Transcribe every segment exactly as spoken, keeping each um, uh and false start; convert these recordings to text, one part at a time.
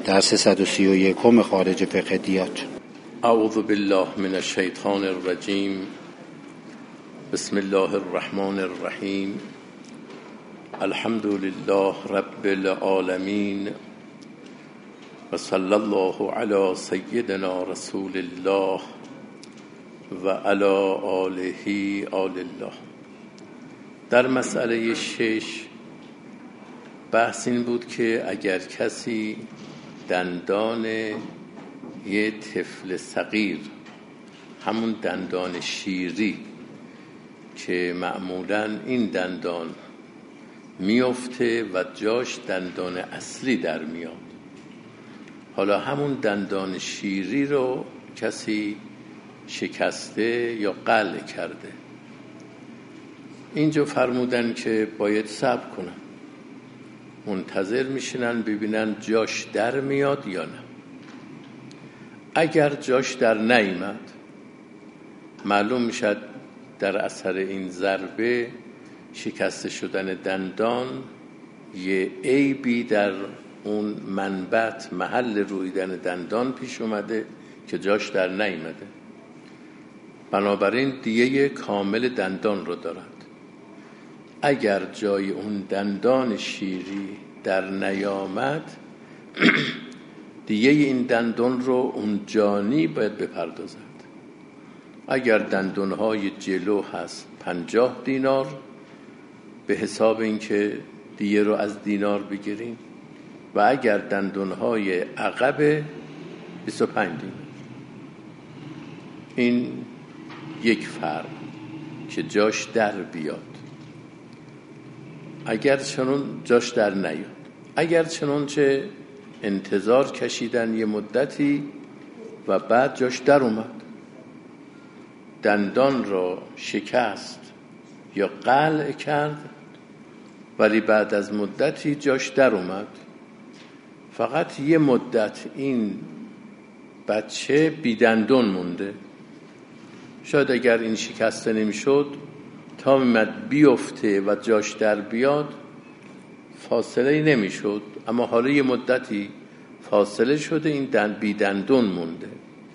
درس صد و سی و یکم خارج فقه دیات. اعوذ بالله من الشیطان الرجیم. بسم الله الرحمن الرحیم. الحمد لله رب العالمین و صلی الله علی سیدنا رسول الله و علی آله آل الله. در مسئله شش بحث این بود که اگر کسی دندان یه طفل صغیر، همون دندان شیری که معمولاً این دندان میفته و جاش دندان اصلی در میاد، حالا همون دندان شیری رو کسی شکسته یا قلع کرده، اینجا فرمودن که باید صبر کنن، منتظر میشینن ببینن جاش در میاد یا نه. اگر جاش در نیامد، معلوم میشد در اثر این ضربه شکسته شدن دندان یه عیبی در اون منبت محل رویدن دندان پیش اومده که جاش در نیامده، بنابراین دیه کامل دندان رو دارد. اگر جای اون دندان شیری در نیامد، دیگه این دندان رو اون جانی باید بپردازد. اگر دندانهای جلو هست پنجاه دینار، به حساب اینکه دیگه رو از دینار بگیریم، و اگر دندانهای عقب بیست و پنج دینار. این یک فرق که جاش در بیاد. اگر چنون جاش در نیاد، اگر چنون چه انتظار کشیدن یه مدتی و بعد جاش در اومد، دندان را شکست یا قلع کرد ولی بعد از مدتی جاش در اومد، فقط یه مدت این بچه بی دندان مونده. شاید اگر این شکسته نمیشد تا میمد بیفته و جاش در بیاد فاصله نمیشد، اما حالا یه مدتی فاصله شده، این دند بی دندون مونده.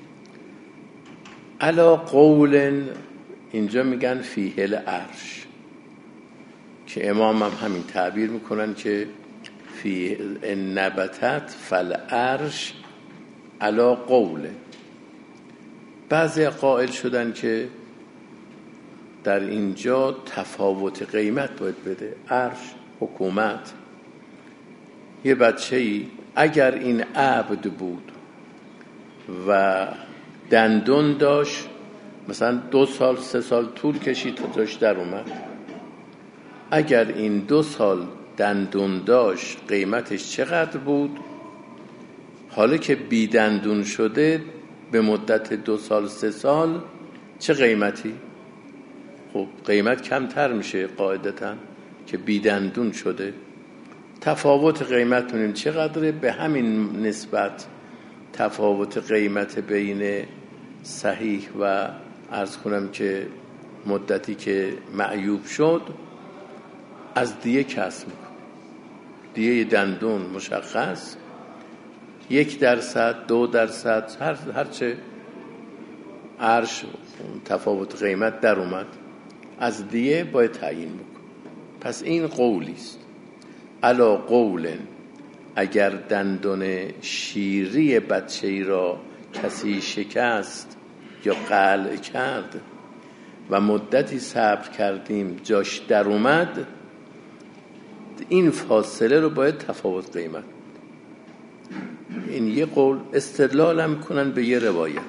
علا قول، اینجا میگن فیه العرش، که امام هم همین تعبیر میکنن که فی نبتت فالعرش علا قول. بعضی قائل شدن که در اینجا تفاوت قیمت باید بده. عرش حکومت، یه بچه‌ای اگر این عبد بود و دندون داشت، مثلا دو سال سه سال طول کشید تا جاش در اومد، اگر این دو سال دندون داشت قیمتش چقدر بود؟ حالا که بی دندون شده به مدت دو سال سه سال چه قیمتی؟ خب قیمت کمتر میشه قاعدتاً که بی دندون شده. تفاوت قیمت ببینیم چقدره، به همین نسبت تفاوت قیمت بین صحیح و عرض کنم که مدتی که معیوب شد از دیه کسب میکنه. دیه دندون مشخص، یک درصد دو درصد هر هرچه عرش تفاوت قیمت در اومد از دیه باید تعیین بکن. پس این قولی است. علا قول، اگر دندان شیری بچه‌ای را کسی شکست یا قلع کرد و مدتی صبر کردیم جاش در اومد، این فاصله رو باید تفاوت قیمت. این یه قول. استدلال هم کنن به یه روایت،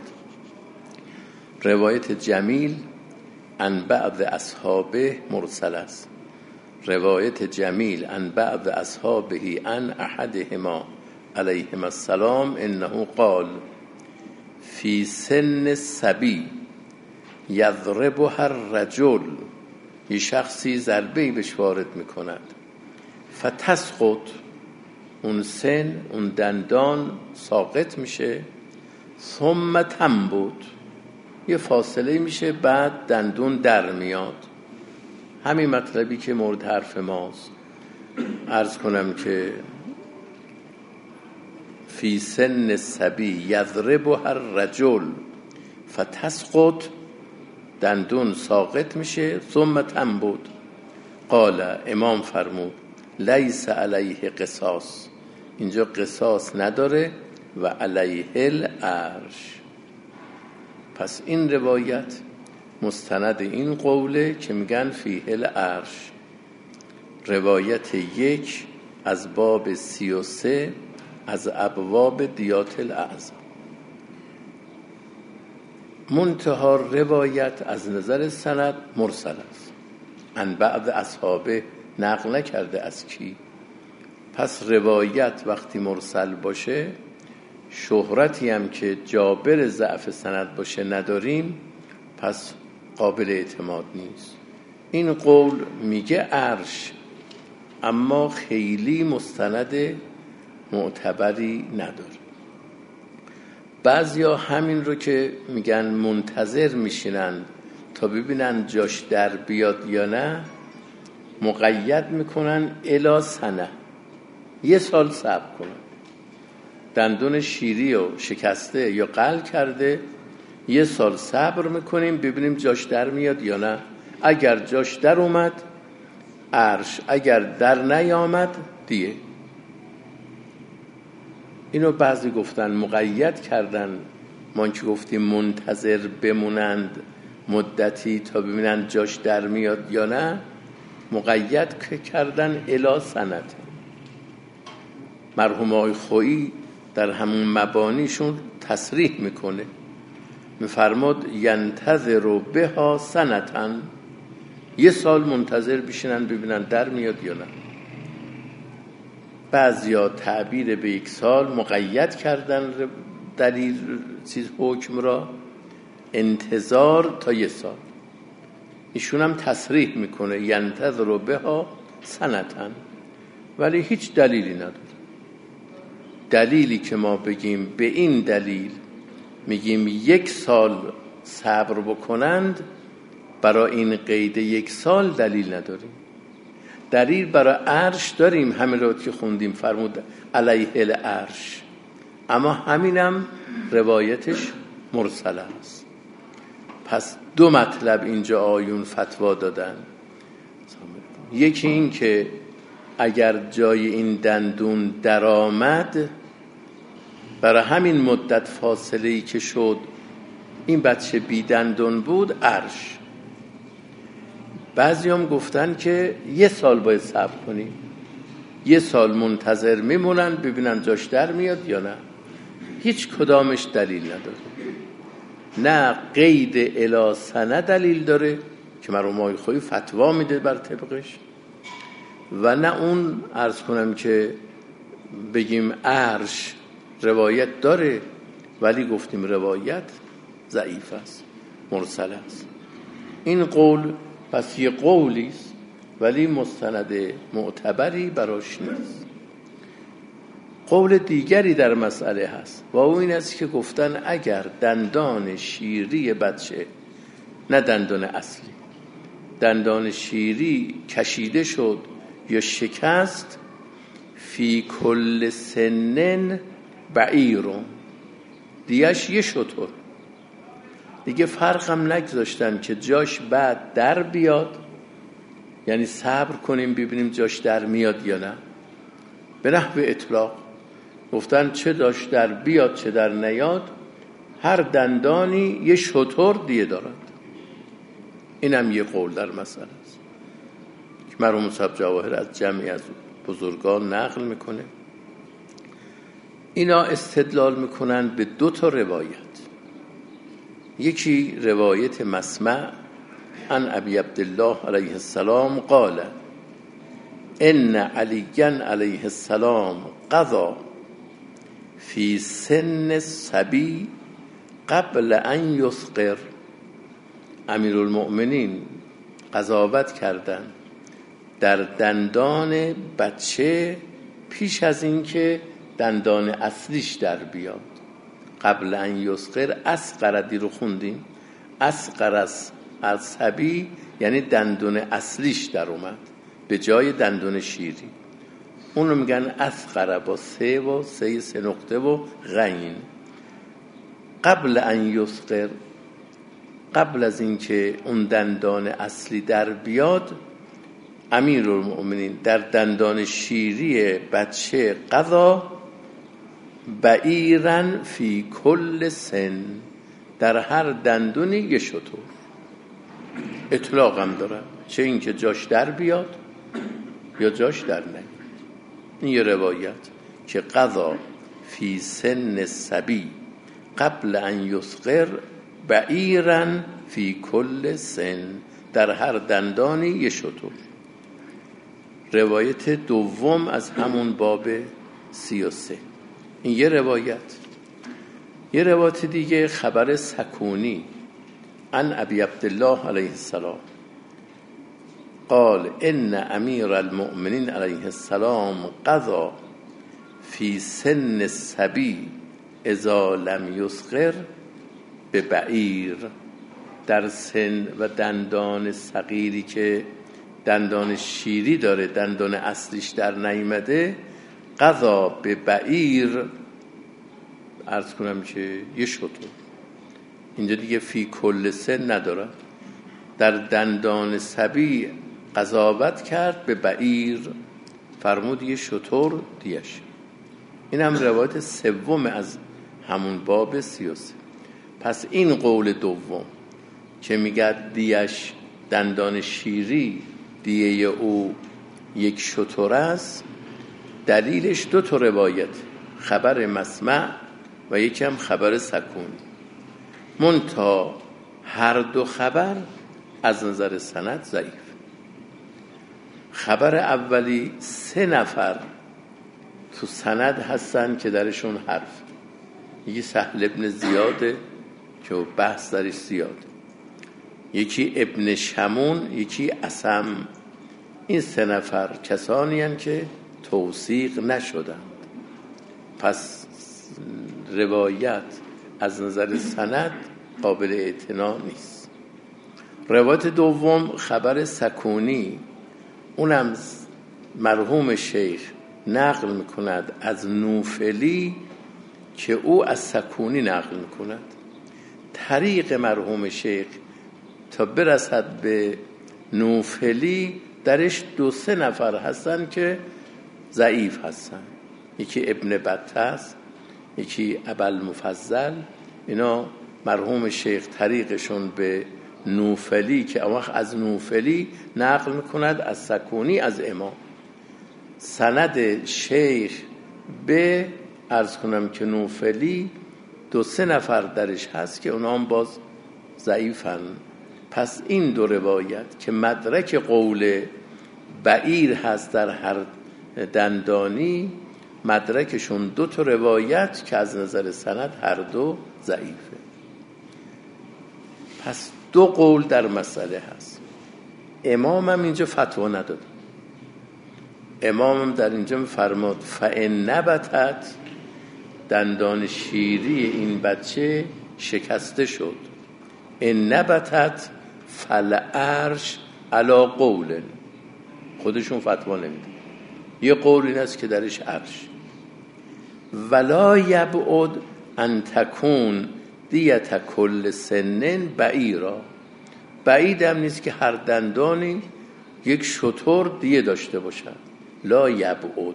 روایت جمیل عن بعض اصحابه مرسل است. روایت جمیل عن بعض اصحابه عن احدهما علیهما السلام انه قال فی سن الصبی یضربها الرجل، یه شخصی ضربه‌ای بهش وارد میکند، فتسقط، اون سن اون دندان ساقط میشه، ثم تنبت، یه فاصله میشه، بعد دندون در میاد. همین مطلبی که مورد حرف ماست. عرض کنم که فی سن الصبی یضربها الرجل فتسقط، دندون ساقط میشه، ثم تنبت. قال، امام فرمود لیس علیه قصاص، اینجا قصاص نداره، و علیه العرش. پس این روایت مستند این قوله که میگن فیه العرش. روایت یک از باب سی و سه از ابواب دیات الاعظم. منتها روایت از نظر سند مرسل است، ان بعض اصحابه نقل نکرده از کی. پس روایت وقتی مرسل باشه، شهرتی هم که جابر ضعف سند باشه نداریم، پس قابل اعتماد نیست. این قول میگه عرش، اما خیلی مستند معتبری نداره. بعضیا همین رو که میگن منتظر میشینن تا ببینن جاش در بیاد یا نه، مقید میکنن الی سنه، یه سال صبر کنن. دندون شیری رو شکسته یا قل کرده، یه سال صبر میکنیم ببینیم جاش در میاد یا نه. اگر جاش در اومد عرش، اگر در نیامد دیگه. اینو بعضی گفتن مقید کردن، ما که گفتیم منتظر بمونند مدتی تا ببینن جاش در میاد یا نه، مقید کردن الی سنت. مرحوم آقای خویی در همون مبانیشون تصریح میکنه، میفرماد ینتظر بها سنتن، یه سال منتظر بشینن ببینن در میاد یا نه. بعضیا تعبیر به یک سال مقید کردن دلیل چیز حکم را، انتظار تا یه سال. ایشون هم تصریح میکنه ینتظر بها سنتن، ولی هیچ دلیلی نداره. دلیلی که ما بگیم به این دلیل میگیم یک سال صبر بکنند، برای این قید یک سال دلیل نداریم. دلیل برای عرش داریم، همین رو که خوندیم فرمود علیه العرش، اما همینم روایتش مرسل است. پس دو مطلب اینجا آیون فتوا دادن. یکی این که اگر جای این دندون درآمد، برای همین مدت فاصله‌ای که شد این بچه بی دندون بود، عرش. بعضی هم گفتن که یه سال باید صبر کنیم، یه سال منتظر میمونن ببینن جاش در میاد یا نه. هیچ کدامش دلیل نداره. نه قید الی سنه دلیل داره که مرحوم آقای خویی فتوا میده بر طبقش، و نه اون عرض کنم که بگیم عرش روایت داره، ولی گفتیم روایت ضعیف است، مرسل است. این قول پس یه قولی است ولی مستند معتبری براش نیست. قول دیگری در مسئله هست و اون این است که گفتن اگر دندان شیری بچه، نه دندان اصلی، دندان شیری کشیده شد یا شکست، فی کل سنن بعیرون، دیگهش یه شطور، دیگه فرق هم نگذاشتن که جاش بعد در بیاد، یعنی صبر کنیم ببینیم جاش در میاد یا نه. به نحو اطلاق گفتن چه داش در بیاد چه در نیاد، هر دندانی یه شطور دیگه دارد. اینم یه قول در مسئله است که مرحوم صاحب جواهر از جمعی از بزرگان نقل میکنه. اینا استدلال میکنن به دو تا روایت. یکی روایت مسمع عن ابی عبدالله علیه السلام قال ان علیاً علیه السلام قضا فی سن الصبی قبل ان یصغر. امیرالمؤمنین قضاوت کردن در دندان بچه پیش از این که دندان اصلیش در بیاد. قبل ان یصغر، اصغردی رو خوندیم، اصغر از صبی یعنی دندون اصلیش در اومد به جای دندون شیری. اونو میگن اثقر با سه و سه سه نقطه و غین. قبل ان یسقر، قبل از اینکه اون دندان اصلی در بیاد، امیرالمؤمنین در دندان شیری بچه قضا بعیرن فی کل سن، در هر دندونی یه شتر. اطلاق هم دارن، چه اینکه جاش در بیاد یا جاش در نیاد. این یه روایت که قضا فی سن الصبی قبل ان یسقر بعیرن فی کل سن، در هر دندانی یه شتر. روایت دوم از همون باب سی و سه. این یه روایت. یه روایت دیگه خبر سکونی عن ابی عبدالله علیه السلام قال ان امیر المؤمنین علیه السلام قضا فی سن الصبی اذا لم یسقر به بعیر، در سن و دندان صغیری که دندان شیری داره، دندان اصلیش در نیامده، قضا به بعیر، عرض کنم که یه شتر. اینجا دیگه فی کل سن نداره، در دندان صبی قضاوت کرد به بعیر، فرمود یه شتر دیش. این هم روایت سوم از همون باب سی و سه. پس این قول دوم که میگه دیش دندان شیری دیه او یک شتر است، دلیلش دو تا روایت، خبر مسمع و یکم خبر سکون. منتها هر دو خبر از نظر سند ضعیف. خبر اولی سه نفر تو سند هستن که درشون حرف، یکی سهل ابن زیاده که بحث درش زیاد، یکی ابن شمون، یکی اسم. این سه نفر کسانی هستند که توثیق نشدند، پس روایت از نظر سند قابل اعتنا نیست. روایت دوم خبر سکونی، اونم مرحوم شیخ نقل میکند از نوفلی که او از سکونی نقل میکند. طریق مرحوم شیخ تا برسد به نوفلی درش دو سه نفر هستن که ضعیف هستن، یکی ابن بطس، یکی ابوالمفضل. اینا مرحوم شیخ طریقشون به نوفلی که وقت از نوفلی نقل میکند از سکونی از امام. سند شیخ به عرض کنم که نوفلی دو سه نفر درش هست که اونا هم باز ضعیفن. پس این دو روایت که مدرک قول بعیر هست در هر دندانی، مدرکشون دو تا روایت که از نظر سند هر دو ضعیفه. پس دو قول در مسئله هست. امامم اینجا فتوا نداد. امامم در اینجا فرماد فإن نبتت، دندان شیری این بچه شکسته شد، ان نبتت فالعرش علی قول، خودشون فتوا نمیده. یه قول این است که درش عرش. ولا یبعد ان تکون دیت کل سنن بعیرا، بعید هم نیست که هر دندانی یک شتر دیه داشته باشد. لا یبعد.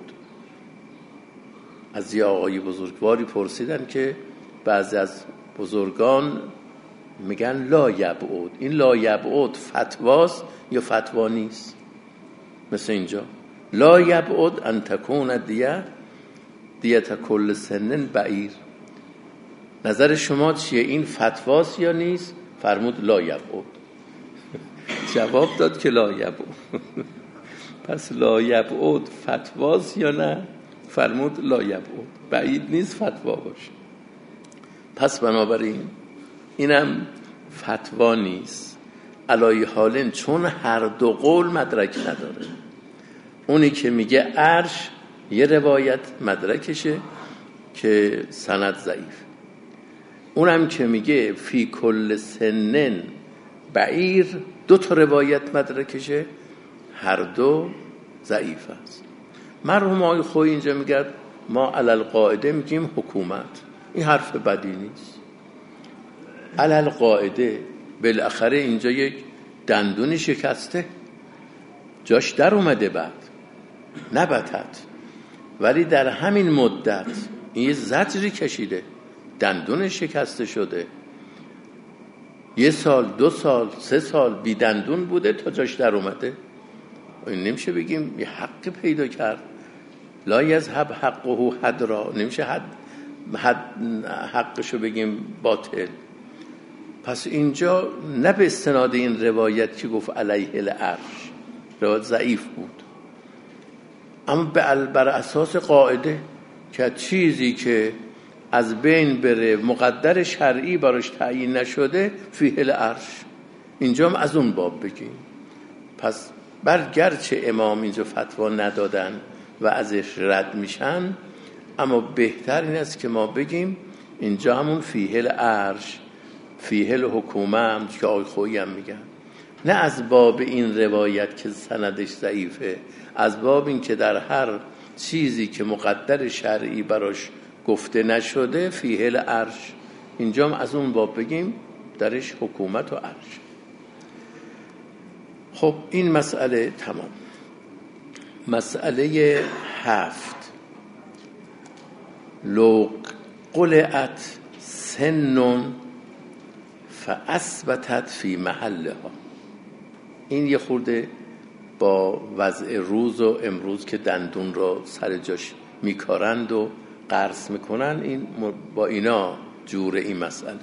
از یه آقای بزرگواری پرسیدن که بعضی از بزرگان میگن لا یبعد، این لا یبعد فتواست یا فتوا نیست؟ مثل اینجا لا یبعد ان تکون دیه دیت کل سنن بعیر. نظر شما چیه؟ این فتواست یا نیست؟ فرمود لا یبعد. جواب داد که لا یبعد. پس لا یبعد فتواست یا نه؟ فرمود لا یبعد، بعید نیست فتوا باشه. پس بنابراین اینم فتوا نیست. علای حالن چون هر دو قول مدرک نداره. اونی که میگه عرش یه روایت مدرکشه که سند ضعیف، اونم که میگه فی کل سنن بعیر دو تا روایت مدرکشه، هر دو ضعیف است. مرحوم آقای خویی اینجا میگه ما علل قاعده میگیم حکومت. این حرف بدی نیست. علل قاعده بالاخره اینجا یک دندونی شکسته، جاش در اومده، بعد نبتت، ولی در همین مدت این یه زجری کشیده، دندون شکسته شده، یه سال دو سال سه سال بی دندون بوده تا جاش در اومده. این نمیشه بگیم یه حق پیدا کرد. لا یذهب حقه هدرا، نمیشه حد حد حقشو بگیم باطل. پس اینجا نه به استناد این روایت که گفت علیه العرش، روایت ضعیف بود، اما بر اساس قاعده که چیزی که از بین بره مقدر شرعی براش تعیین نشده فیه العرش، اینجا هم از اون باب بگیم. پس برگرچه امام اینجا فتوا ندادن و ازش رد میشن، اما بهتر این است که ما بگیم اینجا همون فیه العرش، فیه الحکومه که آقای خویی هم میگن، نه از باب این روایت که سندش ضعیفه، از باب این که در هر چیزی که مقدر شرعی براش گفته نشده فیه العرش، اینجا هم از اون باب بگیم درش حکومت و عرش. خب این مسئله تمام. مسئله هفت، لو قلعت سن فاثبتت فی محلها. این یه خورده با وضع روز و امروز که دندون رو سر جاش میکارند و قرص میکنن، این با اینا جور این مسئله.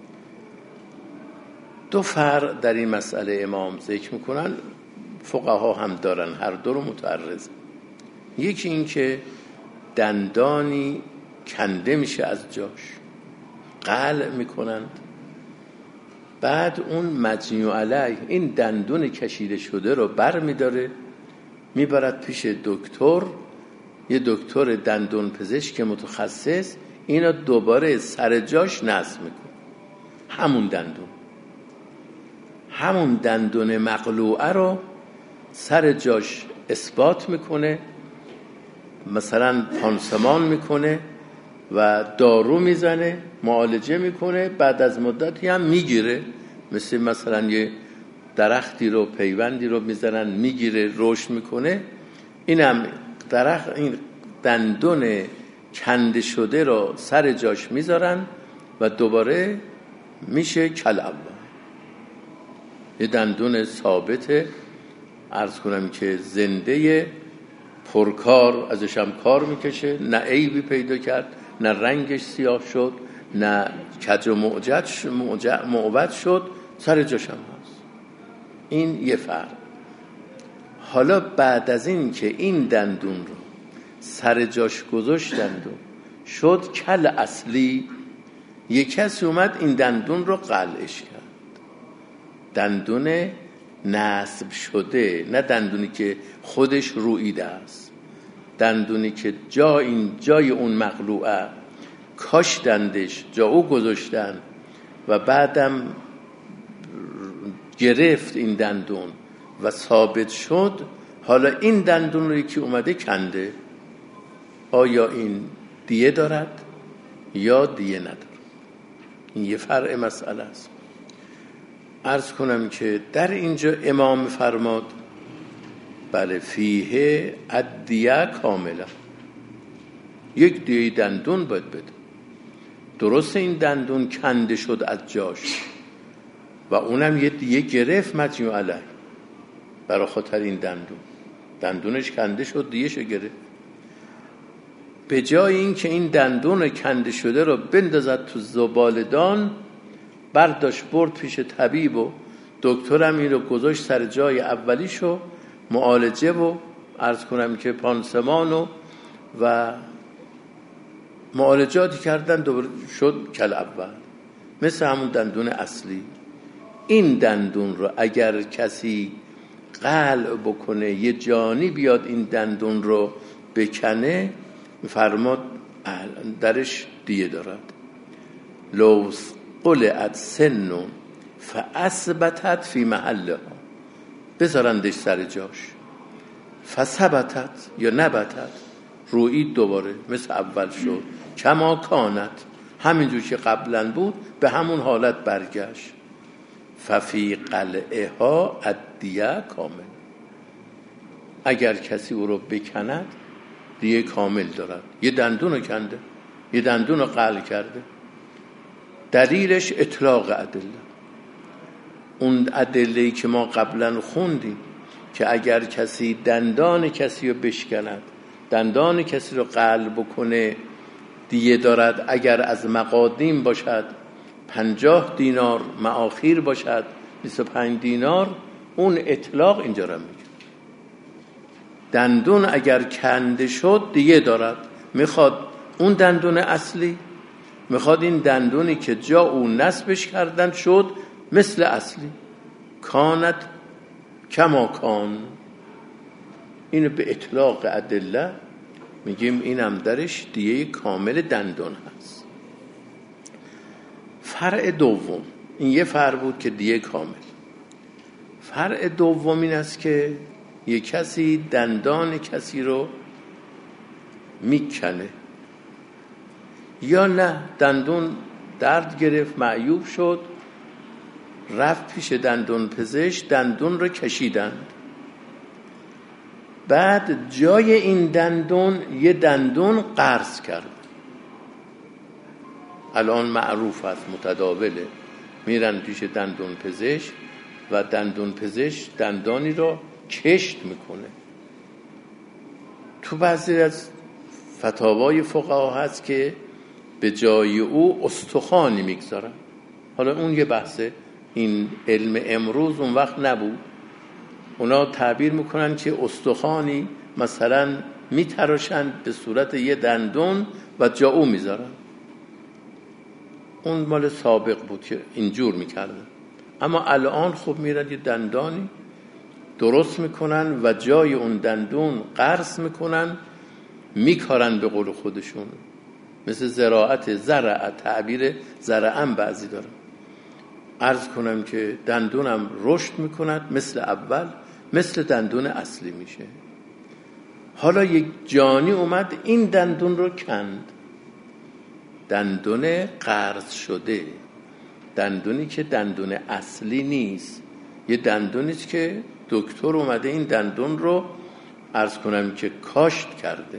دو فرق در این مسئله امام ذکر میکنن، فقها هم دارن، هر دو رو متعرض. یکی این که دندانی کنده میشه از جاش، قلع میکنند، بعد اون مجنی علیه این دندون کشیده شده رو بر میداره میبرد پیش دکتر، یه دکتر دندون پزشک متخصص اینا دوباره سر جاش نصب میکنه. همون دندون همون دندون مقلوعه رو سر جاش اثبات میکنه، مثلا پانسمان میکنه و دارو میزنه، معالجه میکنه، بعد از مدتی هم میگیره. مثل مثلا یه درختی رو پیوندی رو میزنن میگیره رشد میکنه، اینم درخت این دندون کنده شده رو سر جاش میذارن و دوباره میشه کل اول. یه دندون ثابته، عرض کنم که زنده پرکار، ازش هم کار میکشه، نه عیبی پیدا کرد، نه رنگش سیاه شد، نه کج و معوج شد، سر جاش هم هست. این یه فرق. حالا بعد از این که این دندون رو سر جاش گذاشتند و شد کل اصلی، یک کسی اومد این دندون رو قلعش کرد. دندون نصب شده، نه دندونی که خودش رویده است، دندونی که جا این جای اون مقلوعه کاشتندش، جا او گذاشتن و بعدم گرفت این دندون و ثابت شد. حالا این دندون رو یکی اومده کنده، آیا این دیه دارد یا دیه ندارد؟ این یه فرع مسئله است. عرض کنم که در اینجا امام فرماد بله فیه الدیه کاملا، یک دیه دندون باید بده. درست این دندون کنده شد از جاش و اونم یه دیه گرفت مجنی علیه برای خاطر این دندون، دندونش کنده شد دیهشو گرفت. به جای این که این دندون کنده شده رو بندازد تو زبالدان، برداشت برد پیش طبیب و دکترم این رو گذاشت سر جای اولیشو، معالجه و عرض کنم که پانسمان و, و معالجاتی کردن، دوباره شد کل اول، مثل همون دندون اصلی. این دندون رو اگر کسی قلع بکنه، یه جانی بیاد این دندون رو بکنه، فرماد درش دیه دارد. لو قلعت سن فاثبتت فی محلها، بذارندش سر جاش. فثبتت یا نبتت، رویید دوباره مثل اول شد. کما کانت، همینجور که قبلا بود به همون حالت برگشت. ففی قلعها الدیه کامل، اگر کسی او رو بکند دیه کامل دارد. یه دندون رو کنده، یه دندون رو قلع کرده. دلیلش اطلاق ادله، اون ادله‌ای که ما قبلا خوندیم که اگر کسی دندان کسی رو بشکند، دندان کسی رو قلع بکنه دیه دارد. اگر از مقادیم باشد پنجاه دینار، مآخیر باشد بیست و پنج دینار. اون اطلاق اینجا رو میگه. دندون اگر کنده شد دیه دارد. میخواد اون دندون اصلی، میخواد این دندونی که جا اون نصبش کردن شد مثل اصلی. کانت کما کان، اینو به اطلاق ادله میگیم اینم درش دیه کامل دندون هست. فرع دوم، این یه فرع بود که دیه کامل. فرع دوم این است که یه کسی دندان کسی رو میکنه، یا نه دندون درد گرفت معیوب شد، رفت پیش دندون پزشک، دندون رو کشیدند، بعد جای این دندون یه دندون قرض کرد. الان معروف است، متداوله، میرن پیش دندون پزشک و دندون پزشک دندانی رو کشت میکنه. تو بعضی از فتاوای فقها هست که به جای او استخوانی میگذارن. حالا اون یه بحثه، این علم امروز اون وقت نبود. اونا تعبیر میکنن که استخوانی مثلا میتراشن به صورت یه دندون و جا او میذارن. اون مال سابق بود که اینجور میکردن، اما الان خب میرن یه دندانی درست میکنن و جای اون دندون قرض میکنن، میکارن به قول خودشون، مثل زراعت، زرع، تعبیر زرعم بعضی دارن. عرض کنم که دندونم رشد میکند مثل اول، مثل دندون اصلی میشه. حالا یک جانی اومد این دندون رو کند، دندون قرض شده، دندونی که دندون اصلی نیست، یه دندونیست که دکتر اومده این دندون رو عرض کنم که کاشت کرده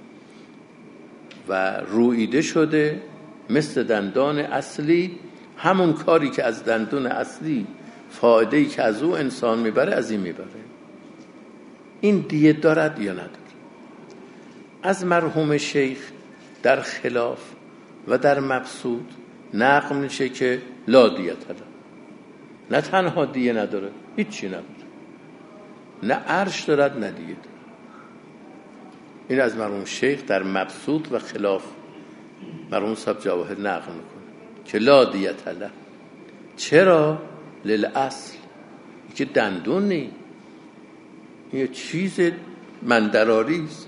و رویده شده مثل دندان اصلی. همون کاری که از دندون اصلی، فایده‌ای که از او انسان میبره از این میبره. این دیه دارد یا نداره؟ از مرحوم شیخ در خلاف و در مبسوط نقل میشه که لا دیت له، نه تنها دیه نداره، هیچی نداره، نه عرش دارد نه دیه دارد. این از مرحوم شیخ در مبسوط و خلاف مرحوم صاحب جواهر نقل میکنه که لا دیت له. چرا؟ للاصل، که دندون نی، یه چیز مندراری است.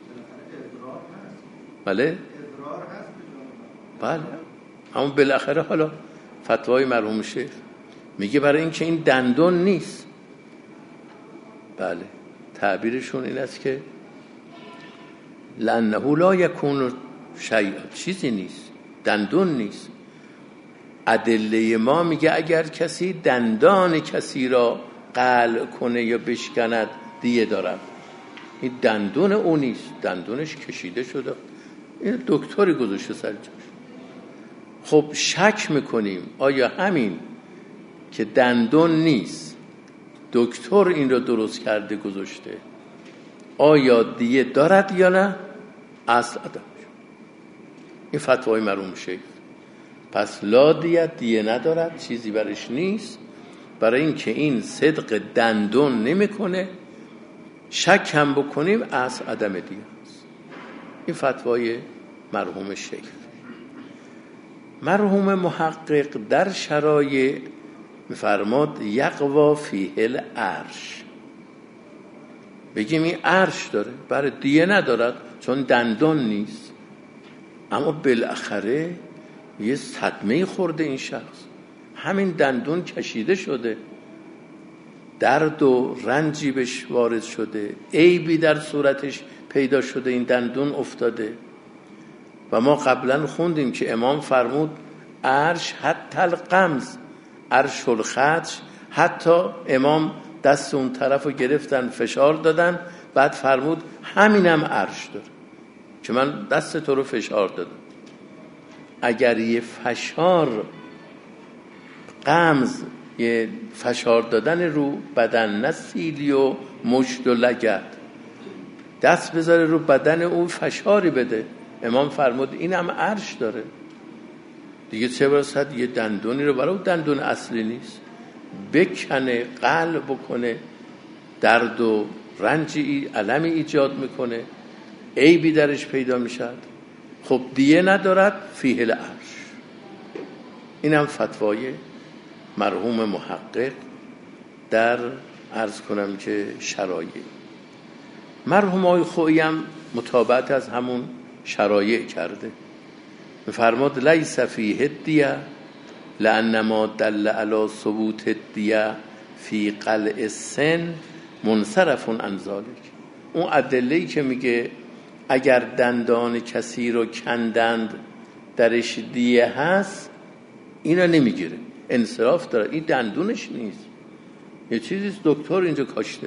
بله بله، اما بالاخره حالا فتوای مرحوم شیخ میگه برای این که این دندون نیست. بله، تعبیرشون این است که لانه لا یکون شیء، چیزی نیست، دندون نیست. ادله ما میگه اگر کسی دندان کسی را قلع کنه یا بشکند دیه دارد. این دندون او نیست، دندونش کشیده شده، این دکتری گذاشته سر جاش. خب شک میکنیم آیا همین که دندون نیست دکتر این رو درست کرده گذاشته، آیا دیه دارد یا نه؟ اصل عدم. این فتوای مرحوم شیخ. پس لا دیت، دیه ندارد، چیزی برش نیست، برای این که این صدق دندون نمیکنه. شک هم بکنیم اصل عدم دیه است. این فتوای مرحوم شیخ. مرحوم محقق در شرایع میفرماد یقوا فیه العرش، بگیم این عرش داره، برای دیه ندارد چون دندون نیست. اما بالاخره یه صدمه خورده این شخص، همین دندون کشیده شده، درد و رنجی بهش وارد شده، عیبی در صورتش پیدا شده، این دندون افتاده. و ما قبلا خوندیم که امام فرمود عرش حتی القمز، عرش الخدش، حتی امام دست اون طرف رو گرفتن فشار دادن، بعد فرمود همینم عرش داره که من دست تو رو فشار دادم. اگر یه فشار قمز، یه فشار دادن رو بدن، نه سیلی و مشت و لگد، دست بذاره رو بدن اون فشاری بده، امام فرمود اینم عرش داره دیگه. چه برسد یه دندونی رو، برای دندون اصلی نیست، بکنه، قلب بکنه، درد و رنجی علمی ایجاد میکنه، عیبی درش پیدا میشد، خب دیه ندارد، فیه العرش. اینم فتوای مرحوم محقق در عرض کنم که شرایع. مرحوم آقای خویی هم مطابقت از همون شرایع کرده، فرمود لیس فیه الدیه لانما دل علی ثبوت الدیه فی قلع السن منصرف عن ذلک. اون ادله‌ای که میگه اگر دندان کسی رو کندند درش دیه هست، اینا نمیگیره، انصراف داره، این دندونش نیست، یه چیزی دکتر اینجا کاشته.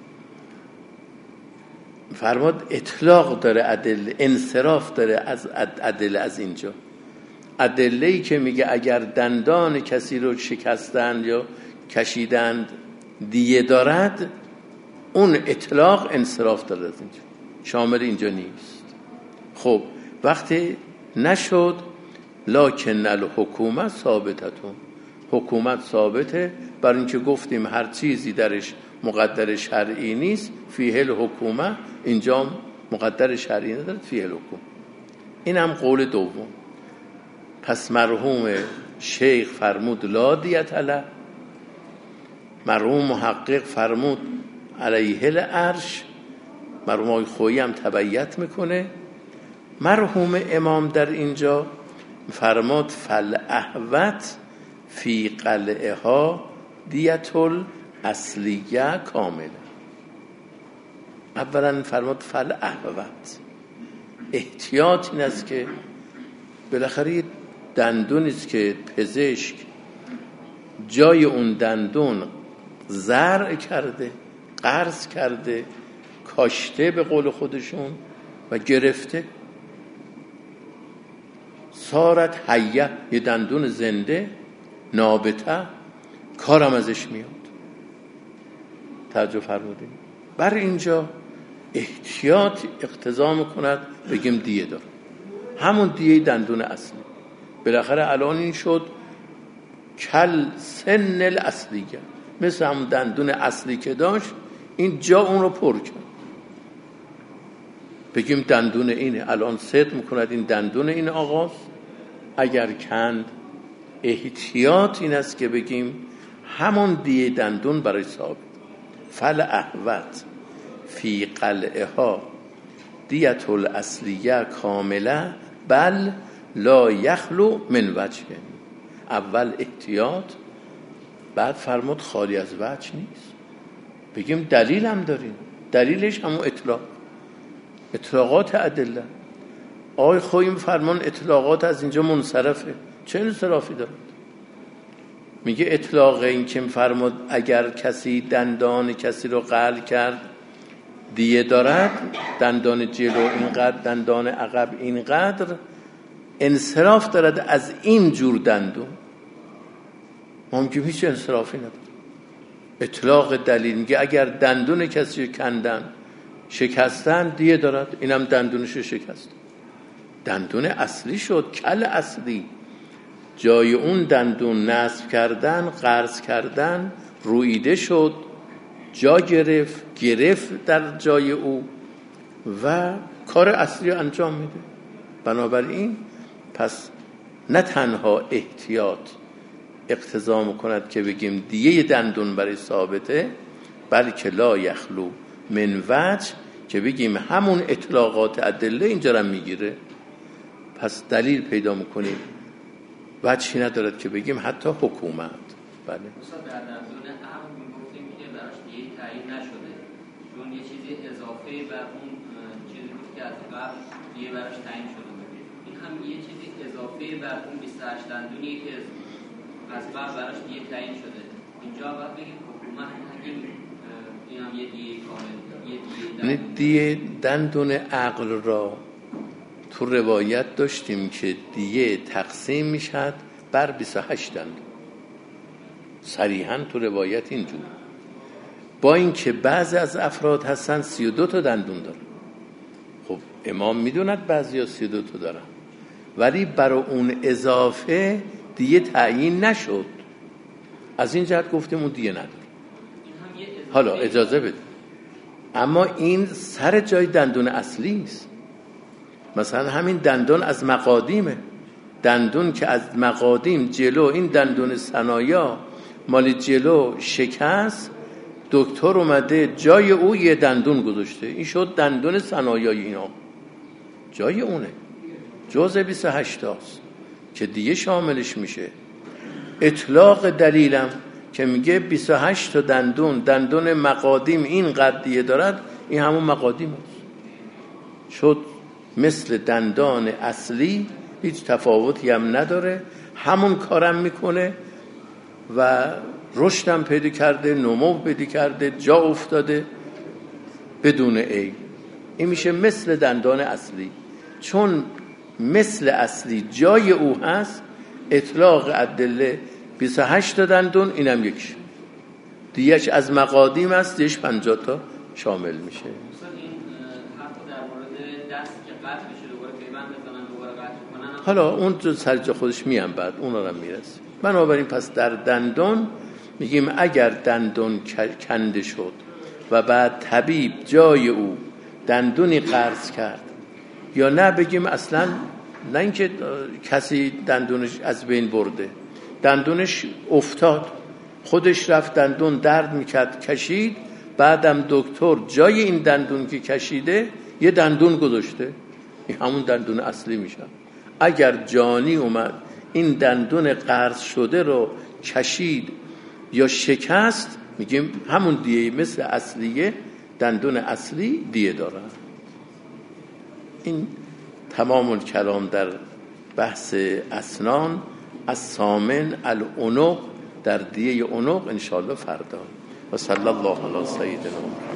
فرمود اطلاق داره ادله، انصراف داره از ادله. از اینجا ادله‌ای که میگه اگر دندان کسی رو شکستند یا کشیدند دیه دارد، اون اطلاق انصراف داره، از اینجا شامل اینجا نیست. خب وقتی نشد، لکن الحکومت ثابتتون، حکومت ثابته، برای اینکه گفتیم هر چیزی درش مقدر شرعی نیست، فیه الحکومه، اینجا مقدر شرعی نداره، فیه الحکومه. این هم قول دوم. پس مرحوم شیخ فرمود لا دیت علیه، مرحوم محقق فرمود علیه العرش، مرحوم آقای خویی هم تبعیت میکنه. مرحوم امام در اینجا فرمود فالاحوط فی قلعها دیت الاصلیه کامله. اولا فرمود فالاحوط، احتیاط این است که بالاخره دندونی است که پزشک جای اون دندون زرع کرده، قرض کرده، کاشته به قول خودشون و گرفته، صارت حیه، یه دندون زنده نابته، کارم ازش میاد. توجه فرمودین؟ بر اینجا احتیاط اقتضا میکند بگیم دیه داره، همون دیه دندون اصلی. بالاخره الان این شد کل سن الاصلیه، مثل همون دندون اصلی که داشت، این جا اون رو پر کرد، بگیم دندون اینه. الان صدق میکند این دندون این آغاز، اگر کند احتیاط این است که بگیم همون دیه دندون برای ثابت. فالاحوط فی قلعها دیت الاصلیه کامله بل لا یخلو من وجه. اول احتیاط، بعد فرمود خالی از وجه نیست. بگیم دلیل هم داریم، دلیلش همون اطلاق، اطلاقات ادله. آقای خویی فرمان اطلاقات از اینجا منصرفه. چه انصرافی داره؟ میگه اطلاق این که فرمود اگر کسی دندان کسی رو قلع کرد دیه دارد، دندان جلو اینقدر، دندان عقب اینقدر، انصراف دارد از این جور دندون. ممکن هیچ انصرافی نداره. اطلاق دلیل میگه اگر دندون کسی کندن شکستن دیه دارد، اینم دندونش شکست، دندون اصلی شد، کل اصلی، جای اون دندون نصب کردن، قرض کردن، رویده شد، جا گرفت، گرفت در جای او و کار اصلی رو انجام میده. بنابراین پس نه تنها احتیاط اقتضا میکند که بگیم دیه دندون برای ثابته، بلکه لا یخلو من وجه، که بگیم همون اطلاقات ادله اینجا را میگیره. پس دلیل پیدا میکنیم، وجهی ندارد که بگیم حتی حکومت. بله مثلا در دندون عقل میگفتیم که براش تعیین نشده، چون یه چیزی اضافه بر اون چیزی بود که از قبل دیگه براش تعیین شده بود. این هم یه چیزی اضافه بر اون بیست و هشت دندونی که از قبل براش دیگه تعیین شده. اینجا باید بگیم حکومت حکیم این هم یه دیگه کامل، یه دیگه دیگه دندون عقل را تو روایت داشتیم که دیگه تقسیم میشد بر بیست و هشت دندون، صریحاً تو روایت اینجور. با اینکه بعضی از افراد هستن سی و دو تا دندون دارن. خب امام میدوند بعضی ها سی و دو تا دارن، ولی برای اون اضافه دیگه تعیین نشد. از این جهت گفتیم اون دیگه نداره. حالا اجازه بده، اما این سر جای دندون اصلی است. مثلا همین دندون از مقادیمه، دندون که از مقادیم جلو، این دندون ثنایا مال جلو شکست، دکتر اومده جای او یه دندون گذاشته، این شد دندون ثنایای اینا، جای اونه، جزء بیست و هشت است که دیگه شاملش میشه. اطلاق دلیلم که میگه بیست و هشت تا دندون، دندون مقادیم این قدیه دارد، این همون مقادیم است، شد مثل دندان اصلی، هیچ تفاوتی هم نداره، همون کارم میکنه و رشدم پیدا کرده، نمو پیدا کرده، جا افتاده بدون عیب. این میشه مثل دندان اصلی. چون مثل اصلی جای او هست، اطلاق ادله بیست و هشت تا دندون، اینم یکیش دیگهش از مقادیم است، دیگهش پنجاه تا شامل میشه. حالا اون جو سر جا خودش میام، بعد اون رو میرسه. بنابراین پس در دندون میگیم اگر دندون کنده شد و بعد طبیب جای او دندونی قرض کرد، یا نه بگیم اصلا نه اینکه کسی دندونش از بین برده، دندونش افتاد، خودش رفت دندون درد میکرد کشید، بعدم دکتر جای این دندون که کشیده یه دندون گذاشته، این همون دندون اصلی میشه. اگر جانی اومد این دندون قرض شده رو کشید یا شکست، میگیم همون دیه مثل اصلیه، دندون اصلی دیه داره. این تمام الکلام در بحث اسنان. از ثامن العنق، در دیه عنق انشاءالله فردا. و صلی الله علی سیدنا محمد.